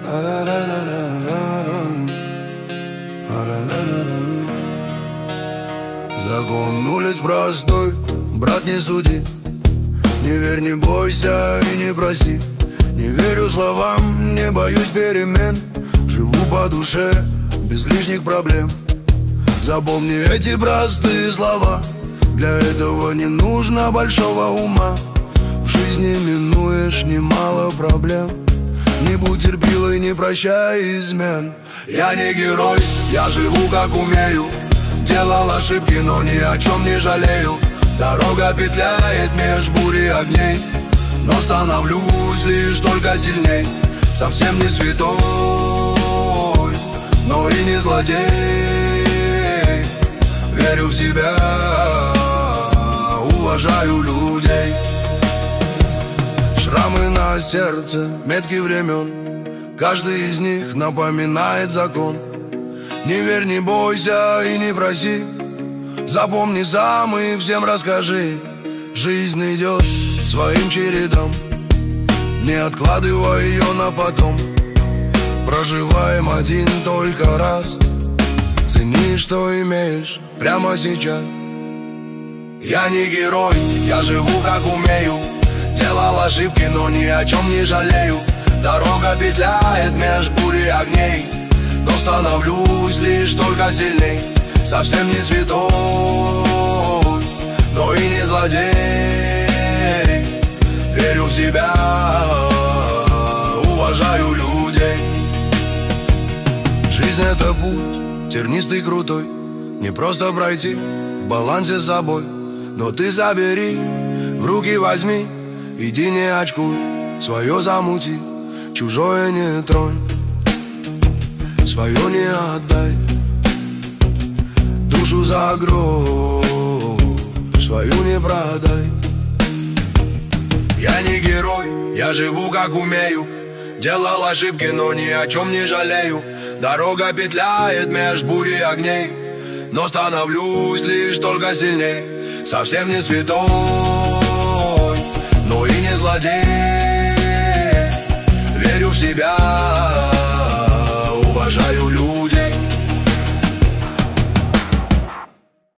Закон улиц простой, брат, не суди. Не верь, не бойся и не проси. Не верю словам, не боюсь перемен. Живу по душе, без лишних проблем. Запомни эти простые слова. Для этого не нужно большого ума. В жизни минуешь немало проблем. Не будь терпилой, не прощай измен. Я не герой, я живу как умею. Делал ошибки, но ни о чем не жалею. Дорога петляет меж бури огней, но становлюсь лишь только сильней. Совсем не святой, но и не злодей. Верю в себя, уважаю людей. Шрамы на сердце, метки времен, каждый из них напоминает закон. Не верь, не бойся и не проси. Запомни сам и всем расскажи. Жизнь идет своим чередом, не откладывай ее на потом. Проживаем один только раз. Цени, что имеешь прямо сейчас. Я не герой, я живу как умею. Делал ошибки, но ни о чем не жалею. Дорога петляет меж бури огней, но становлюсь лишь только сильней. Совсем не святой, но и не злодей. Верю в себя, уважаю людей. Жизнь — это путь тернистый, крутой. Не просто пройти в балансе с собой. Но ты забери, в руки возьми. Иди, не очкуй, свое замути. Чужое не тронь, свое не отдай. Душу за грош свою не продай. Я не герой, я живу как умею. Делал ошибки, но ни о чем не жалею. Дорога петляет меж бури огней, но становлюсь лишь только сильней. Совсем не святой, но и не злодей. Верю в себя,